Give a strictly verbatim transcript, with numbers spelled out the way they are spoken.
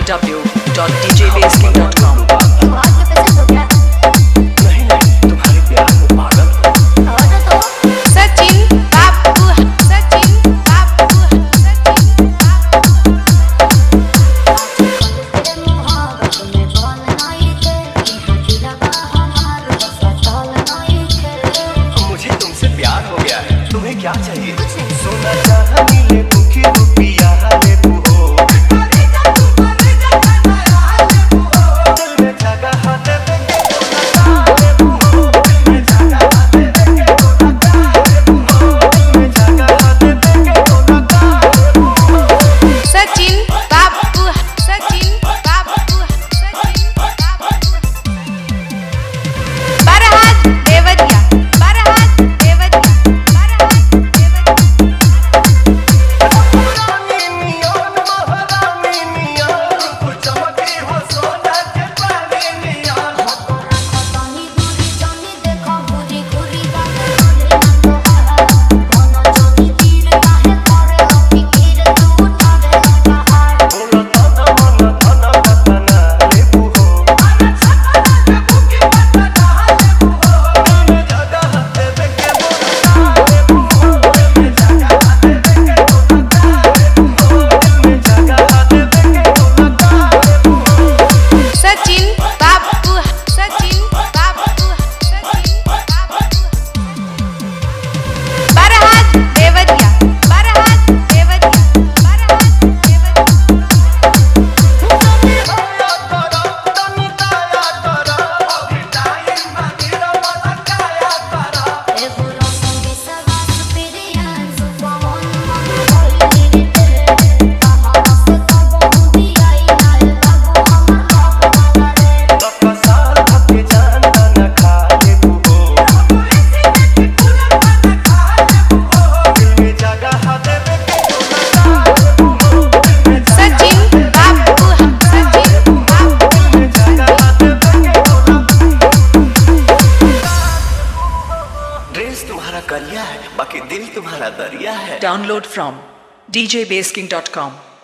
w dot d j basking dot com। क्या चाहिए सोना चांदी ले दुखी रुपया ले बुहो दिल में जगह दे देंगे ले बुहो दिल में जगह दे देंगे ले बुहो दिल में जगह दे देंगे ले बुहो। सचिन बाबू सचिन बाबू सचिन बाबू बरहात देवरिया बरहात देवरिया तुम्हारा करिया है बाकी दिल तुम्हारा दरिया है। Download from d j basking dot com।